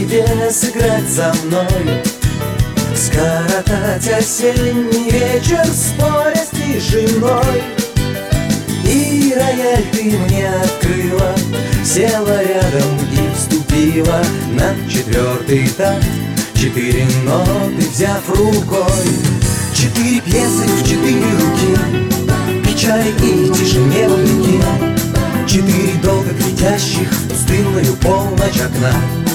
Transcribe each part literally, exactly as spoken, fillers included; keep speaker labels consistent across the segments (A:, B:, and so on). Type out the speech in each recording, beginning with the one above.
A: тебе сыграть за мной, скоротать осенний вечер, споря с тишиной. И рояль ты мне открыла, села рядом и вступила на четвертый такт. Четыре ноты взяв рукой, четыре пьесы в четыре руки, печали и тишине вопреки. Четыре долго глядящих в пустынную полночь окна.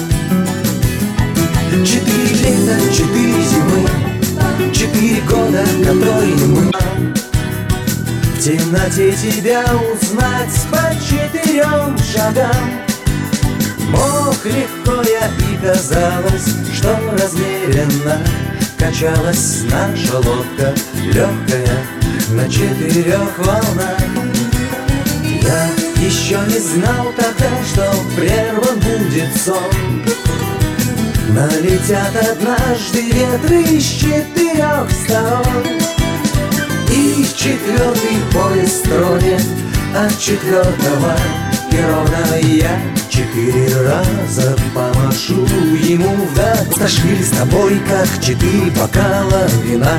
A: Четыре лета, четыре зимы, четыре года, которые мы. В темноте тебя узнать по четырем шагам. Мог легко я, и казалось, что размеренно качалась наша лодка легкая на четырех волнах. Я еще не знал тогда, что прерван будет сон. Налетят однажды ветры из четырех сторон, и четвертый поезд тронет от четвертого перрона. Я четыре раза помашу ему вдаль. Стошили с тобой, как четыре бокала вина.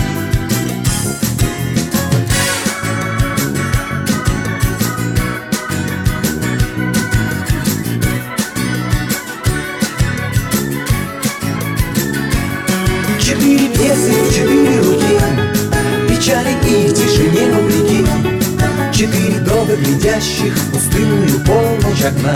A: Четыре пьесы в четыре руки, печали и в тишине вопреки. Четыре долго глядящих в пустынную полночь окна.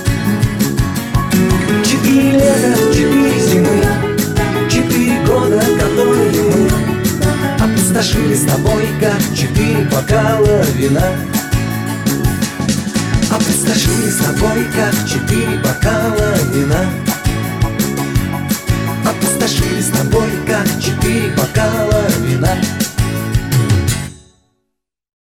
A: Четыре лета, четыре зимы, четыре года, которые мы опустошили с тобой, как четыре бокала вина. Опустошили с тобой, как четыре бокала вина. Опустошили с тобой, как четыре бокала вина.